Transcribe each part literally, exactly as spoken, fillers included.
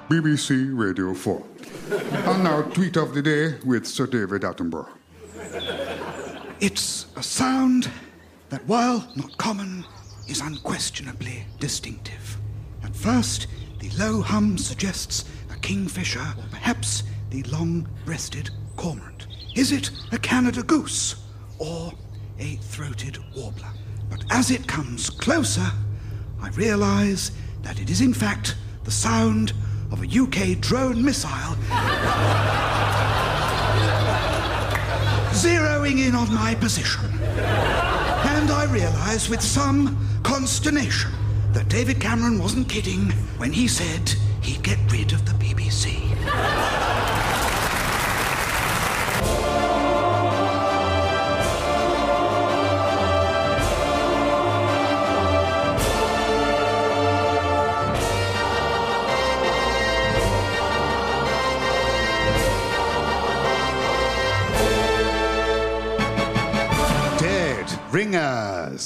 B B C Radio four. And now, tweet of the day with Sir David Attenborough. It's a sound that, while not common, is unquestionably distinctive. At first, the low hum suggests a kingfisher or perhaps the long-breasted cormorant. Is it a Canada goose or a throated warbler? But as it comes closer, I realise that it is in fact the sound of a U K drone missile zeroing in on my position. And I realise with some consternation that David Cameron wasn't kidding when he said he'd get rid of the B B C. Ringers.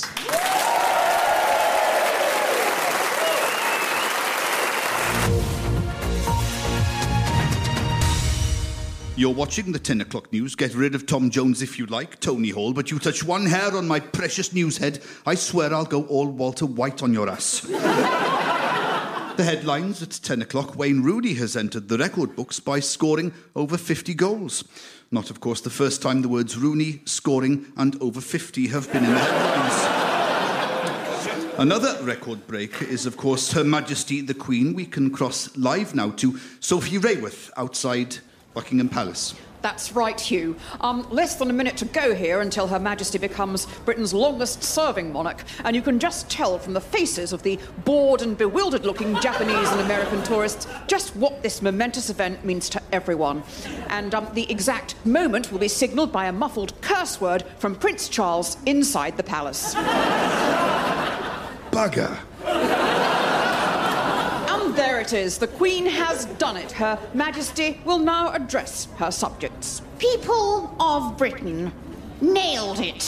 You're watching the ten o'clock news. Get rid of Tom Jones if you like, Tony Hall, but you touch one hair on my precious news head, I swear I'll go all Walter White on your ass. The headlines at ten o'clock. Wayne Rooney has entered the record books by scoring over fifty goals. Not, of course, the first time the words Rooney, scoring and over fifty have been in the headlines. Another record break is, of course, Her Majesty the Queen. We can cross live now to Sophie Rayworth outside Buckingham Palace. That's right, Hugh. Um, less than a minute to go here until Her Majesty becomes Britain's longest-serving monarch, and you can just tell from the faces of the bored and bewildered-looking Japanese and American tourists just what this momentous event means to everyone. And um, the exact moment will be signalled by a muffled curse word from Prince Charles inside the palace. Bugger. There it is. The Queen has done it. Her Majesty will now address her subjects. People of Britain, nailed it.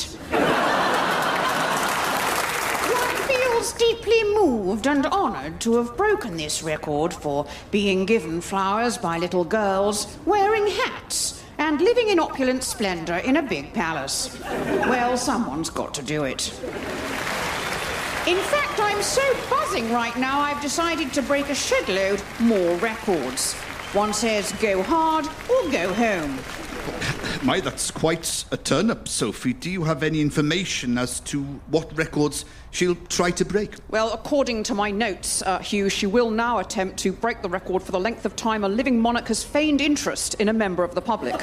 One feels deeply moved and honoured to have broken this record for being given flowers by little girls wearing hats and living in opulent splendour in a big palace. Well, someone's got to do it. In fact, I'm so buzzing right now, I've decided to break a shedload more records. One says go hard or go home. My, that's quite a turn-up, Sophie. Do you have any information as to what records she'll try to break? Well, according to my notes, uh, Hugh, she will now attempt to break the record for the length of time a living monarch has feigned interest in a member of the public.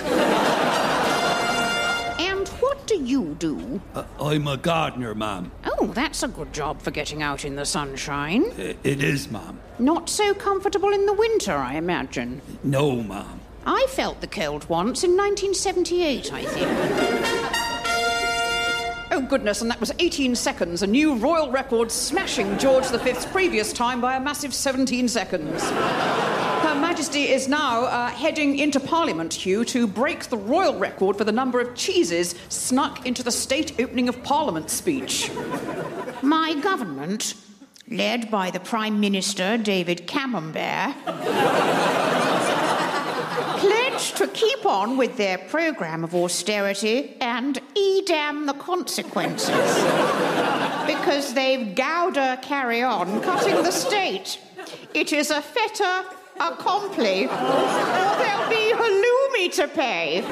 What do you do? Uh, I'm a gardener, ma'am. Oh, that's a good job for getting out in the sunshine. I- it is, ma'am. Not so comfortable in the winter, I imagine. No, ma'am. I felt the cold once in nineteen seventy-eight, I think. Oh, goodness, and that was eighteen seconds, a new royal record smashing George the Fifth's previous time by a massive seventeen seconds. Her Majesty is now uh, heading into Parliament, Hugh, to break the royal record for the number of cheeses snuck into the state opening of Parliament speech. My government, led by the Prime Minister, David Camembert, pledged to keep on with their programme of austerity and edam the consequences, because they've gouda carry on cutting the state. It is a fait accompli, or there'll be halloumi to pay.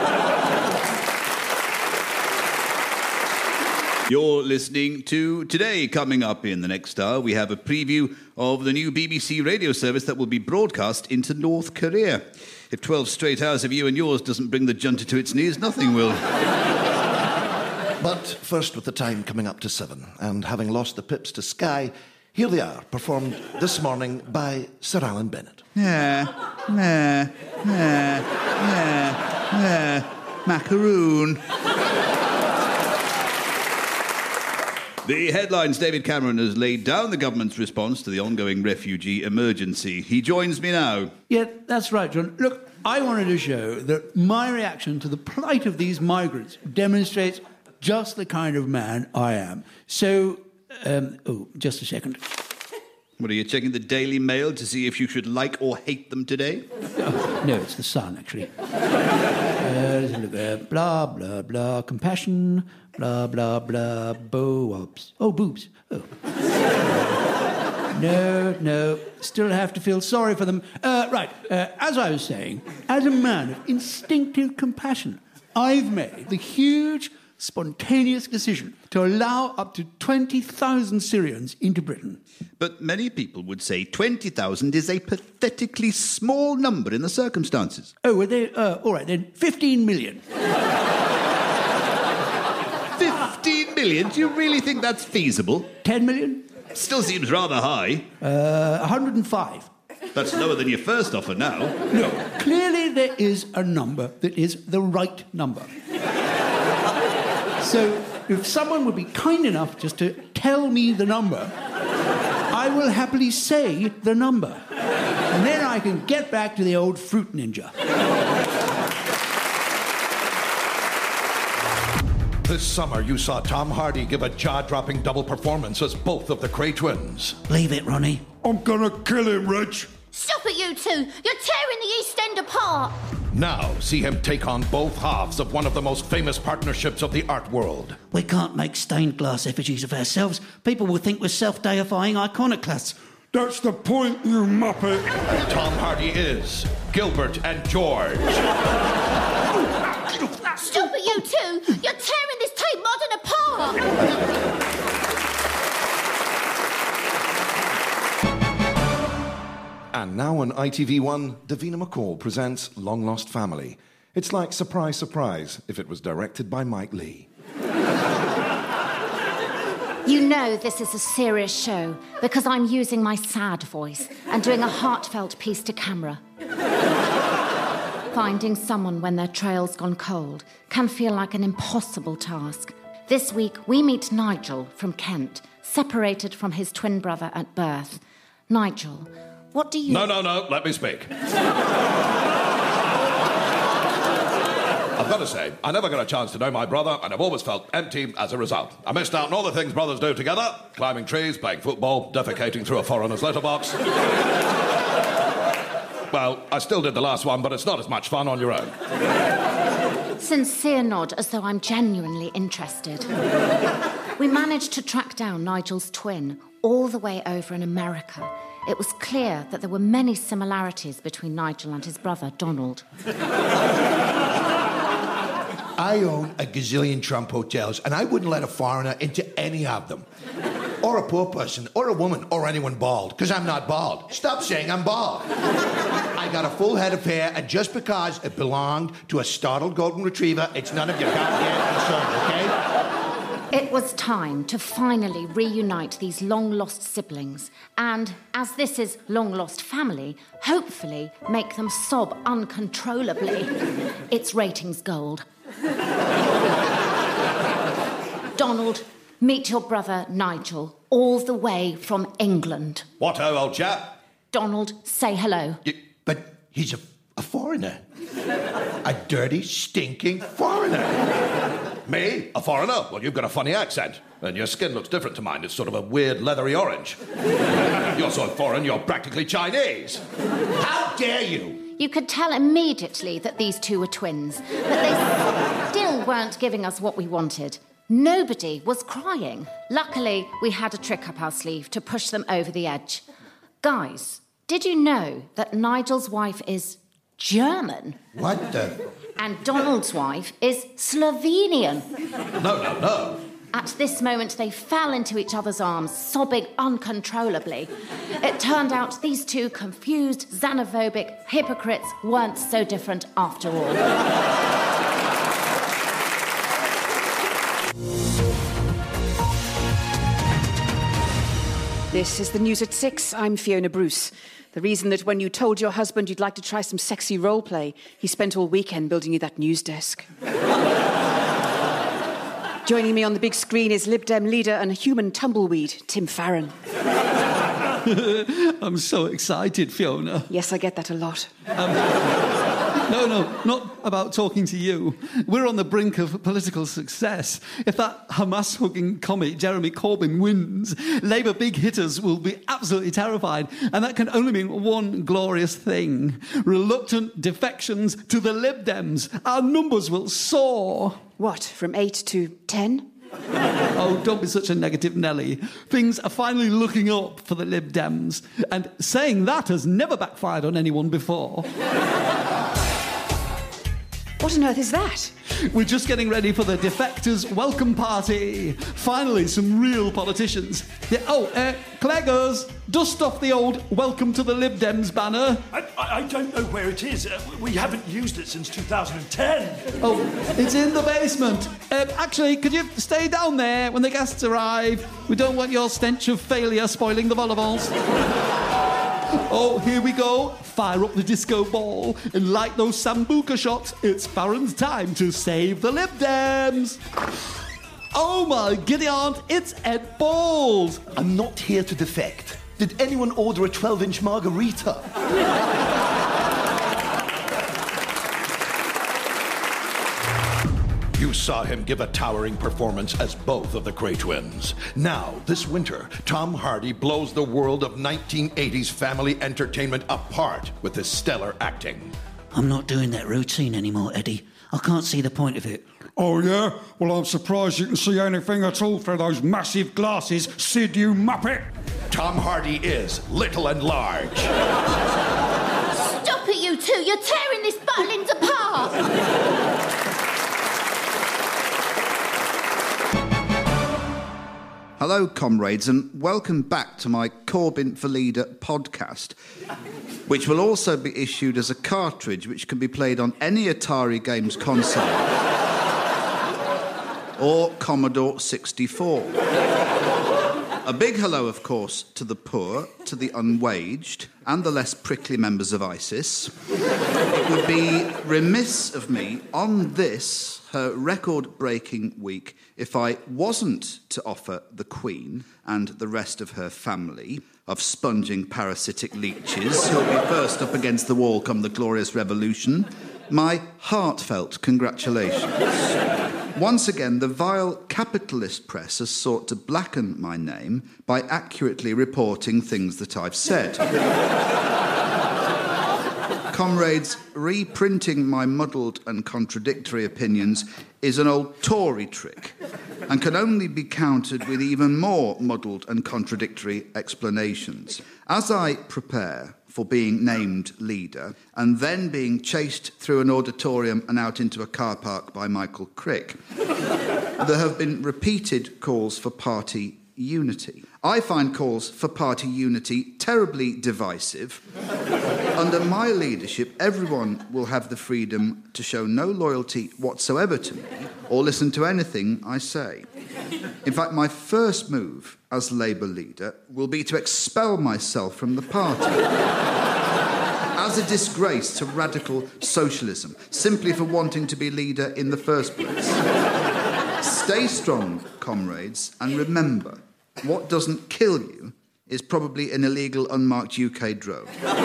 You're listening to Today. Coming up in the next hour, we have a preview of the new B B C radio service that will be broadcast into North Korea. If twelve straight hours of you and yours doesn't bring the junta to its knees, nothing will. But first, with the time coming up to seven, and having lost the pips to Sky, here they are, performed this morning by Sir Alan Bennett. Yeah, yeah, yeah, yeah, yeah, macaroon. The headlines. David Cameron has laid down the government's response to the ongoing refugee emergency. He joins me now. Yeah, that's right, John. Look, I wanted to show that my reaction to the plight of these migrants demonstrates just the kind of man I am. So, um, oh, just a second. What, are you checking the Daily Mail to see if you should like or hate them today? Oh, no, it's the Sun, actually. Uh, let's look there. Blah, blah, blah. Compassion. Blah, blah, blah. Boobs. Oh, boobs. Oh. No, no. Still have to feel sorry for them. Uh, right. Uh, as I was saying, as a man of instinctive compassion, I've made the huge, spontaneous decision to allow up to twenty thousand Syrians into Britain. But many people would say twenty thousand is a pathetically small number in the circumstances. Oh, well, they, uh, all right, then, fifteen million. fifteen million? Do you really think that's feasible? ten million? Still seems rather high. Uh, one hundred five. That's lower than your first offer now. No, clearly there is a number that is the right number. So, if someone would be kind enough just to tell me the number, I will happily say the number. And then I can get back to the old fruit ninja. This summer, you saw Tom Hardy give a jaw-dropping double performance as both of the Kray twins. Leave it, Ronnie. I'm gonna kill him, Rich. Stop it, you two! You're tearing the East End apart! Now, see him take on both halves of one of the most famous partnerships of the art world. We can't make stained glass effigies of ourselves. People will think we're self-deifying iconoclasts. That's the point, you muppet. And Tom Hardy is Gilbert and George. Stop it, you two! You're tearing this Tate Modern apart! And now on I T V one, Davina McCall presents Long Lost Family. It's like Surprise, Surprise if it was directed by Mike Leigh. You know this is a serious show because I'm using my sad voice and doing a heartfelt piece to camera. Finding someone when their trail's gone cold can feel like an impossible task. This week, we meet Nigel from Kent, separated from his twin brother at birth. Nigel, what do you... No, no, no, let me speak. I've got to say, I never got a chance to know my brother, and I've always felt empty as a result. I missed out on all the things brothers do together: climbing trees, playing football, defecating through a foreigner's letterbox. Well, I still did the last one, but it's not as much fun on your own. Sincere nod, as though I'm genuinely interested. We managed to track down Nigel's twin all the way over in America. It was clear that there were many similarities between Nigel and his brother, Donald. I own a gazillion Trump hotels, and I wouldn't let a foreigner into any of them. Or a poor person, or a woman, or anyone bald, because I'm not bald. Stop saying I'm bald. I got a full head of hair, and just because it belonged to a startled golden retriever, it's none of your goddamn concern, okay? It was time to finally reunite these long-lost siblings and, as this is long-lost family, hopefully make them sob uncontrollably. It's ratings gold. Donald, meet your brother Nigel, all the way from England. What ho, old chap? Donald, say hello. You, but he's a, a foreigner. A dirty, stinking foreigner. Me? A foreigner? Well, you've got a funny accent. And your skin looks different to mine. It's sort of a weird, leathery orange. You're so foreign, you're practically Chinese. How dare you? You could tell immediately that these two were twins, but they still weren't giving us what we wanted. Nobody was crying. Luckily, we had a trick up our sleeve to push them over the edge. Guys, did you know that Nigel's wife is German? What the... And Donald's wife is Slovenian. No, no, no. At this moment, they fell into each other's arms, sobbing uncontrollably. It turned out these two confused, xenophobic hypocrites weren't so different after all. This is the news at six. I'm Fiona Bruce. The reason that when you told your husband you'd like to try some sexy role play, he spent all weekend building you that news desk. Joining me on the big screen is Lib Dem leader and human tumbleweed, Tim Farron. I'm so excited, Fiona. Yes, I get that a lot. Um, No, no, not about talking to you. We're on the brink of political success. If that Hamas-hugging commie Jeremy Corbyn wins, Labour big hitters will be absolutely terrified, and that can only mean one glorious thing. Reluctant defections to the Lib Dems. Our numbers will soar. What, from eight to ten? Oh, don't be such a negative Nelly. Things are finally looking up for the Lib Dems, and saying that has never backfired on anyone before. What on earth is that? We're just getting ready for the Defectors' welcome party. Finally, some real politicians. Yeah, oh, uh, Cleggers, dust off the old Welcome to the Lib Dems banner. I, I don't know where it is. Uh, we haven't used it since two thousand ten. Oh, it's in the basement. Uh, actually, could you stay down there when the guests arrive? We don't want your stench of failure spoiling the volleyballs. Oh, here we go. Fire up the disco ball and light those Sambuca shots. It's Farron's time to save the Lib Dems. Oh my giddy aunt, it's Ed Balls. I'm not here to defect. Did anyone order a twelve-inch margarita? You saw him give a towering performance as both of the Cray twins. Now, this winter, Tom Hardy blows the world of nineteen eighties family entertainment apart with his stellar acting. I'm not doing that routine anymore, Eddie. I can't see the point of it. Oh, yeah? Well, I'm surprised you can see anything at all through those massive glasses, Sid, you muppet. Tom Hardy is little and large. Stop it, you two! You're tearing this violins apart! Hello, comrades, and welcome back to my Corbyn for Leader podcast, which will also be issued as a cartridge which can be played on any Atari Games console or Commodore sixty-four. A big hello, of course, to the poor, to the unwaged, and the less prickly members of ISIS. It would be remiss of me on this, her record-breaking week, if I wasn't to offer the Queen and the rest of her family of sponging parasitic leeches who'll be first up against the wall come the glorious revolution, my heartfelt congratulations. Once again, the vile capitalist press has sought to blacken my name by accurately reporting things that I've said. Comrades, reprinting my muddled and contradictory opinions is an old Tory trick and can only be countered with even more muddled and contradictory explanations. As I prepare for being named leader and then being chased through an auditorium and out into a car park by Michael Crick, there have been repeated calls for party unity. I find calls for party unity terribly divisive. Under my leadership, everyone will have the freedom to show no loyalty whatsoever to me or listen to anything I say. In fact, my first move as Labour leader will be to expel myself from the party as a disgrace to radical socialism, simply for wanting to be leader in the first place. Stay strong, comrades, and remember, what doesn't kill you is probably an illegal unmarked U K drone.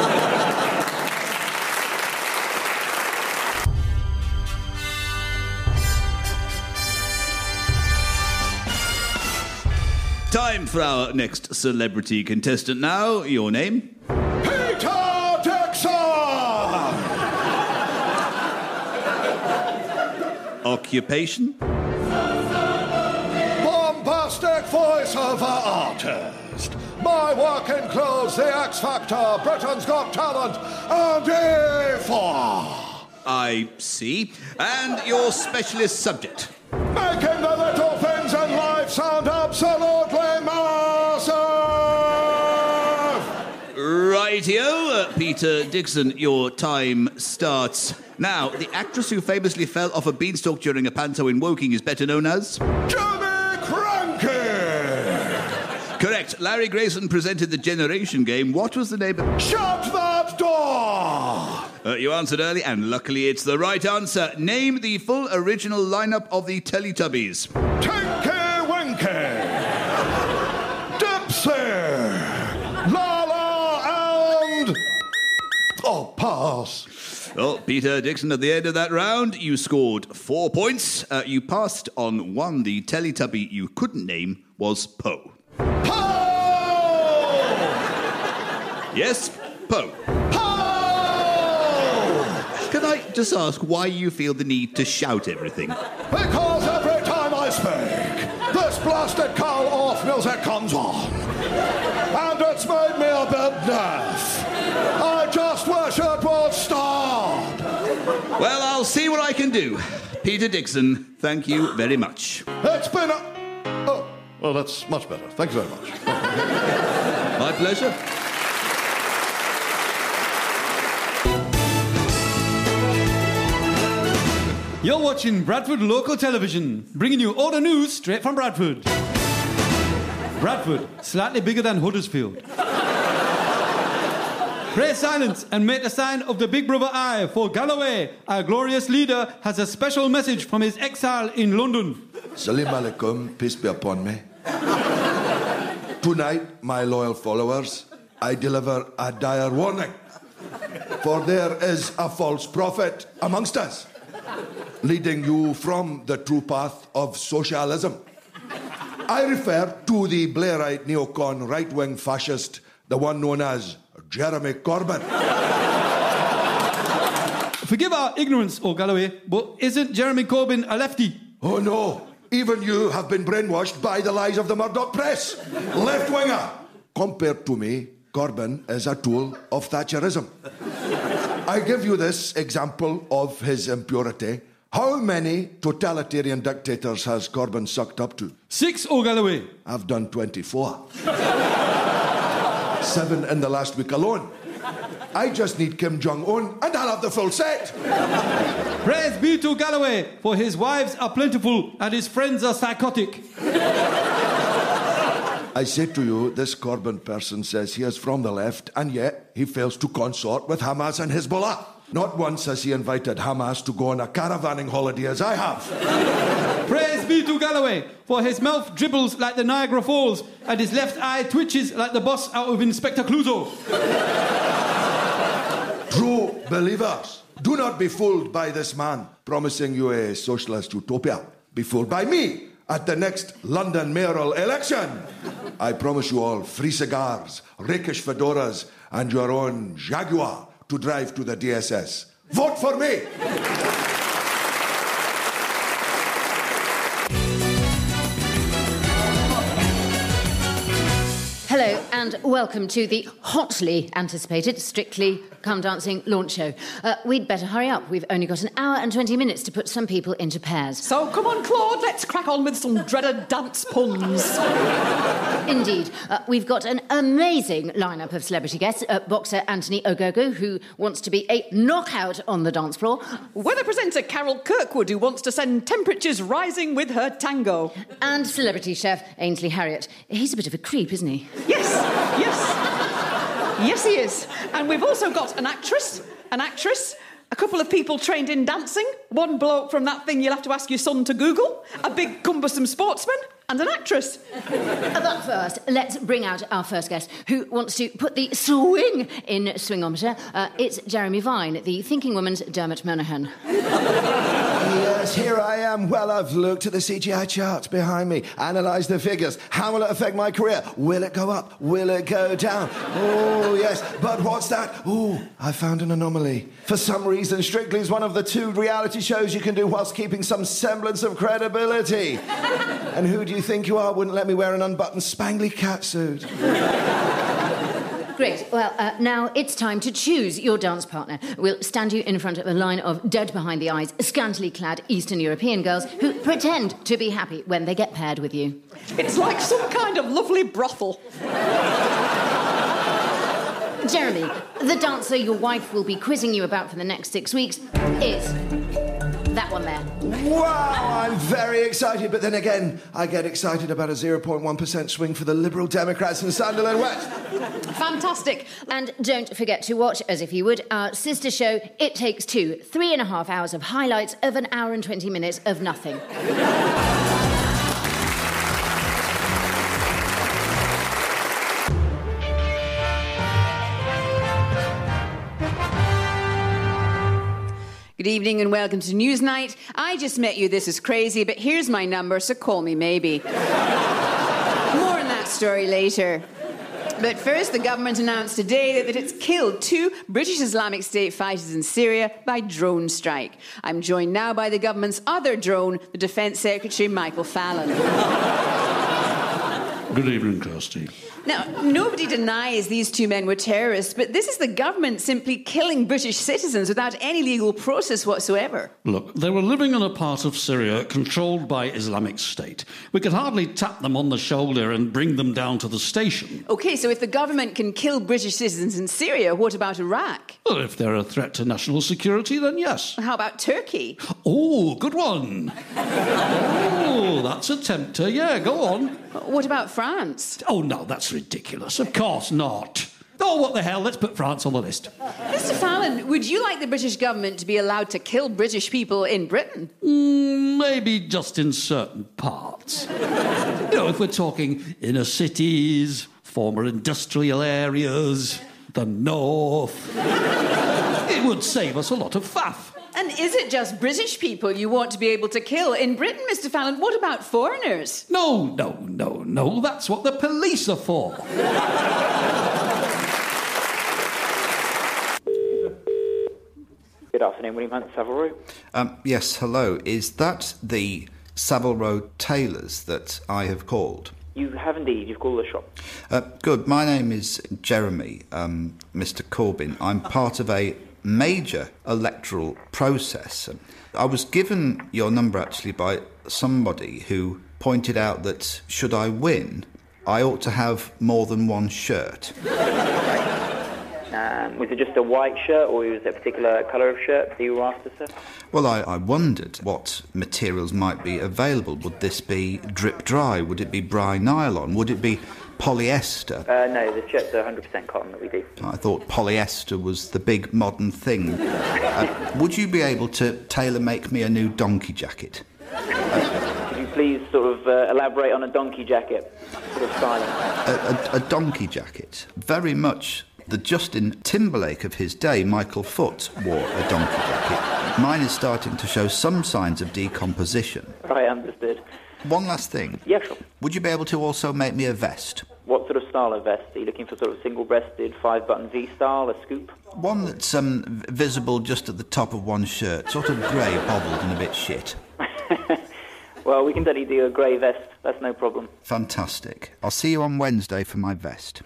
Time for our next celebrity contestant now. Your name? Peter Dixon! Occupation? Bombastic voiceover artist. My work includes The X Factor, Britain's Got Talent, and E four. I see. And your specialist subject? Making the little things in life sound absolutely massive! Rightio, uh, Peter Dixon, your time starts now. The actress who famously fell off a beanstalk during a panto in Woking is better known as... Jimmy Krankie! Correct. Larry Grayson presented the Generation Game. What was the name of... Shut that door! Uh, you answered early, and luckily it's the right answer. Name the full original lineup of the Teletubbies. Tinky Winky! Dipsy! Lala and... Oh, pass. Well, Peter Dixon, at the end of that round, you scored four points. Uh, you passed on one. The Teletubby you couldn't name was Poe. Poe! Yes, Poe. Poe! Can I just ask why you feel the need to shout everything? Because every time I speak, this blasted Carl Orff music comes on. And it's made me a bit deaf. I just wish it would stop. Well, I'll see what I can do. Peter Dixon, thank you very much. It's been a... Oh, well, that's much better. Thank you very much. My pleasure. You're watching Bradford Local Television, bringing you all the news straight from Bradford. Bradford, slightly bigger than Huddersfield. Pray silence and make the sign of the Big Brother eye, for Galloway, our glorious leader, has a special message from his exile in London. Salam alaikum, peace be upon me. Tonight, my loyal followers, I deliver a dire warning. For there is a false prophet amongst us, leading you from the true path of socialism. I refer to the Blairite neocon right-wing fascist, the one known as Jeremy Corbyn. Forgive our ignorance, O Galloway, but isn't Jeremy Corbyn a lefty? Oh no, even you have been brainwashed by the lies of the Murdoch press. Left-winger. Compared to me, Corbyn is a tool of Thatcherism. I give you this example of his impurity. How many totalitarian dictators has Corbyn sucked up to? Six, O Galloway. I've done twenty-four. Seven in the last week alone. I just need Kim Jong-un and I'll have the full set. Praise be to Galloway, for his wives are plentiful and his friends are psychotic. I say to you, this Corbyn person says he is from the left, and yet he fails to consort with Hamas and Hezbollah. Not once has he invited Hamas to go on a caravanning holiday as I have. Praise be to Galloway, for his mouth dribbles like the Niagara Falls and his left eye twitches like the boss out of Inspector Clouseau. True believers, do not be fooled by this man promising you a socialist utopia. Be fooled by me at the next London mayoral election. I promise you all free cigars, rakish fedoras, and your own Jaguar to drive to the D S S. Vote for me! Hello and welcome to the hotly anticipated Strictly Come Dancing launch show. Uh, we'd better hurry up. We've only got an hour and twenty minutes to put some people into pairs. So come on, Claude, let's crack on with some dreaded dance puns. Indeed. Uh, we've got an amazing lineup of celebrity guests. Uh, boxer Anthony Ogogo, who wants to be a knockout on the dance floor. Weather presenter Carol Kirkwood, who wants to send temperatures rising with her tango. And celebrity chef Ainsley Harriott. He's a bit of a creep, isn't he? Yes, yes. Yes, he is. And we've also got an actress, an actress, a couple of people trained in dancing, one bloke from that thing you'll have to ask your son to Google, a big cumbersome sportsman, and an actress. But first, let's bring out our first guest, who wants to put the swing in swingometer. Uh, it's Jeremy Vine, the thinking woman's Dermot Monaghan. Yes, here I am. Well, I've looked at the C G I charts behind me, analysed the figures. How will it affect my career? Will it go up? Will it go down? Oh, yes. But what's that? Oh, I found an anomaly. For some reason, Strictly is one of the two reality shows you can do whilst keeping some semblance of credibility. And who do you think you are wouldn't let me wear an unbuttoned spangly catsuit? Great. Well, uh, now it's time to choose your dance partner. We'll stand you in front of a line of dead-behind-the-eyes, scantily clad Eastern European girls who pretend to be happy when they get paired with you. It's like some kind of lovely brothel. Jeremy, the dancer your wife will be quizzing you about for the next six weeks is that one there. Wow, I'm very excited, but then again, I get excited about a zero point one percent swing for the Liberal Democrats in Sunderland West. Fantastic. And don't forget to watch, as if you would, our sister show, It Takes Two. Three and a half hours of highlights of an hour and twenty minutes of nothing. Good evening and welcome to Newsnight. I just met you, this is crazy, but here's my number, so call me maybe. More on that story later. But first, the government announced today that, that it's killed two British Islamic State fighters in Syria by drone strike. I'm joined now by the government's other drone, the Defence Secretary, Michael Fallon. Good evening, Kirsty. Now, nobody denies these two men were terrorists, but this is the government simply killing British citizens without any legal process whatsoever. Look, they were living in a part of Syria controlled by Islamic State. We could hardly tap them on the shoulder and bring them down to the station. OK, so if the government can kill British citizens in Syria, what about Iraq? Well, if they're a threat to national security, then yes. How about Turkey? Oh, good one. Oh, that's a tempter. Yeah, go on. What about France? Oh, no, that's ridiculous. Of course not. Oh, what the hell? Let's put France on the list. Mister Fallon, would you like the British government to be allowed to kill British people in Britain? Mm, maybe just in certain parts. You know, if we're talking inner cities, former industrial areas, the north, it would save us a lot of faff. And is it just British people you want to be able to kill? In Britain, Mister Fallon, what about foreigners? No, no, no, no. That's what the police are for. Good afternoon, William Hunt, Savile Row. Um, yes, hello. Is that the Savile Row tailors that I have called? You have indeed. You've called the shop. Uh, good. My name is Jeremy, um, Mister Corbyn. I'm part of a major electoral process. I was given your number actually by somebody who pointed out that should I win, I ought to have more than one shirt. Um, was it just a white shirt, or was there a particular colour of shirt that you were after, sir? Well, I, I wondered what materials might be available. Would this be drip dry? Would it be Bry nylon? Would it be polyester? Uh, no, the shirts are one hundred percent cotton that we do. I thought polyester was the big modern thing. Uh, would you be able to tailor-make me a new donkey jacket? Uh, could you please sort of uh, elaborate on a donkey jacket sort of styling? A, a, a donkey jacket. Very much the Justin Timberlake of his day, Michael Foot, wore a donkey jacket. Mine is starting to show some signs of decomposition. Right, understood. One last thing. Yeah, sure. Would you be able to also make me a vest? What sort of style of vest? Are you looking for sort of single-breasted, five-button V-style, a scoop? One that's um, visible just at the top of one shirt, sort of grey, bobbled and a bit shit. Well, we can definitely do a grey vest. That's no problem. Fantastic. I'll see you on Wednesday for my vest.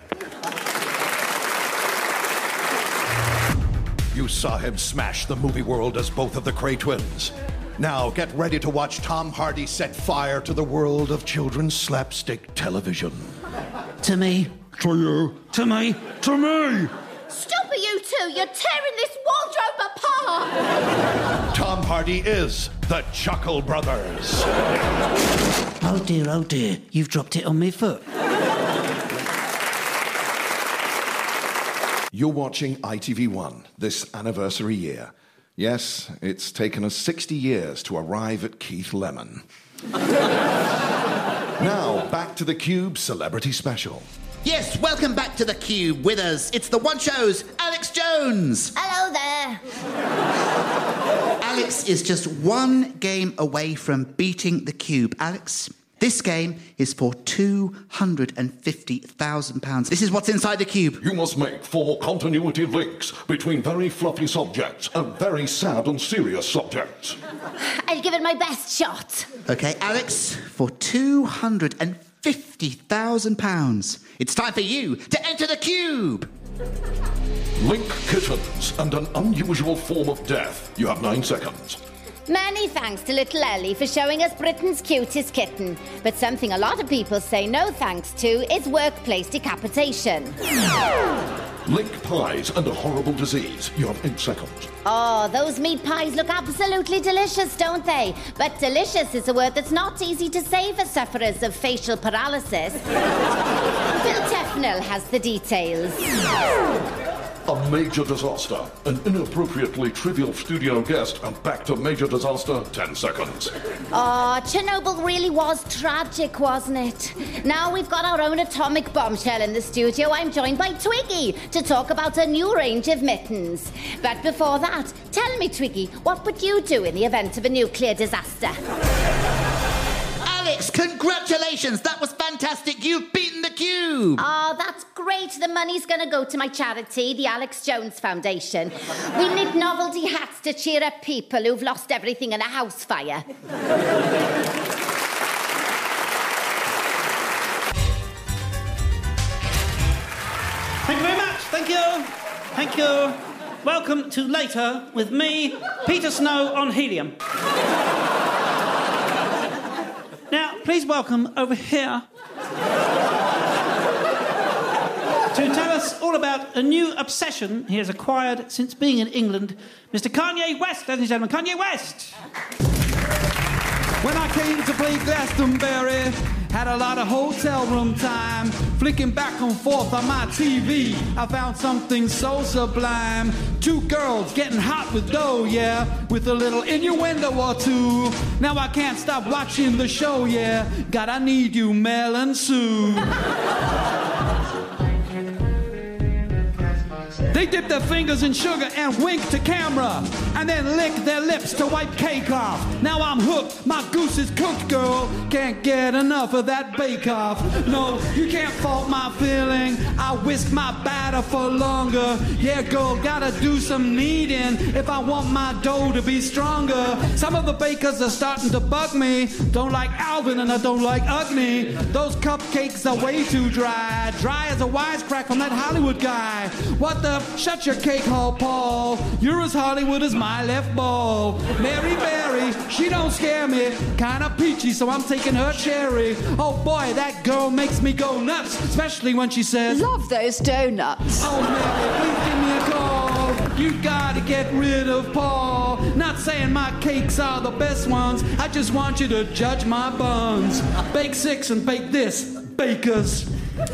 You saw him smash the movie world as both of the Cray twins. Now get ready to watch Tom Hardy set fire to the world of children's slapstick television. To me. To you. To me. To me! Stop it, you two! You're tearing this wardrobe apart! Tom Hardy is the Chuckle Brothers. Oh dear, oh dear. You've dropped it on me foot. You're watching I T V one this anniversary year. Yes, it's taken us sixty years to arrive at Keith Lemon. Now, back to the Cube Celebrity Special. Yes, welcome back to the Cube. With us, it's the One Show's Alex Jones. Hello there. Alex is just one game away from beating the Cube. Alex, this game is for two hundred fifty thousand pounds. This is what's inside the cube. You must make four continuity links between very fluffy subjects and very sad and serious subjects. I'll give it my best shot. OK, Alex, for two hundred fifty thousand pounds, it's time for you to enter the cube. Link kittens and an unusual form of death. You have nine seconds. Many thanks to little Ellie for showing us Britain's cutest kitten. But something a lot of people say no thanks to is workplace decapitation. Link pies and a horrible disease. You have eight seconds. Oh, those meat pies look absolutely delicious, don't they? But delicious is a word that's not easy to say for sufferers of facial paralysis. Phil Tefnell has the details. A major disaster, an inappropriately trivial studio guest, and back to major disaster, ten seconds. Oh, Chernobyl really was tragic, wasn't it? Now we've got our own atomic bombshell in the studio. I'm joined by Twiggy to talk about a new range of mittens. But before that, tell me, Twiggy, what would you do in the event of a nuclear disaster? Alex, congratulations! That was fantastic! You've beaten the cube! Oh, that's great. The money's going to go to my charity, the Alex Jones Foundation. We need novelty hats to cheer up people who've lost everything in a house fire. Thank you very much. Thank you. Thank you. Welcome to Later with me, Peter Snow on helium. Now, please welcome over here to tell us all about a new obsession he has acquired since being in England, Mister Kanye West, ladies and gentlemen, Kanye West. When I came to play Glastonbury, had a lot of hotel room time, flicking back and forth on my T V. I found something so sublime. Two girls getting hot with dough, yeah, with a little innuendo or two. Now I can't stop watching the show, yeah. God, I need you, Mel and Sue. They dip their fingers in sugar and wink to camera, and then lick their lips to wipe cake off. Now I'm hooked, my goose is cooked, girl. Can't get enough of that bake-off. No, you can't fault my feeling. I whisk my batter for longer. Yeah, girl, gotta do some kneading if I want my dough to be stronger. Some of the bakers are starting to bug me. Don't like Alvin and I don't like Ugly. Those cupcakes are way too dry. Dry as a wisecrack from that Hollywood guy. What the? Shut your cake hole, Paul. You're as Hollywood as my left ball. Mary Berry, she don't scare me. Kinda peachy, so I'm taking her cherry. Oh boy, that girl makes me go nuts, especially when she says, love those donuts. Oh Mary, please give me a call. You gotta get rid of Paul. Not saying my cakes are the best ones. I just want you to judge my buns. Bake six and bake this, bakers.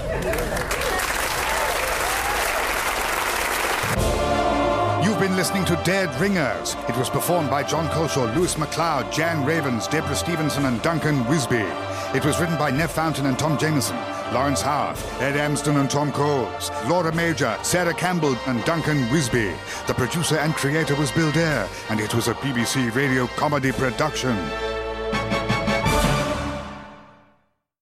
You've been listening to Dead Ringers. It was performed by John Culshaw, Lewis MacLeod, Jan Ravens, Deborah Stevenson and Duncan Wisby. It was written by Nev Fountain and Tom Jameson, Lawrence Howarth, Ed Amsden and Tom Coles, Laura Major, Sarah Campbell and Duncan Wisby. The producer and creator was Bill Dare, and it was a B B C radio comedy production.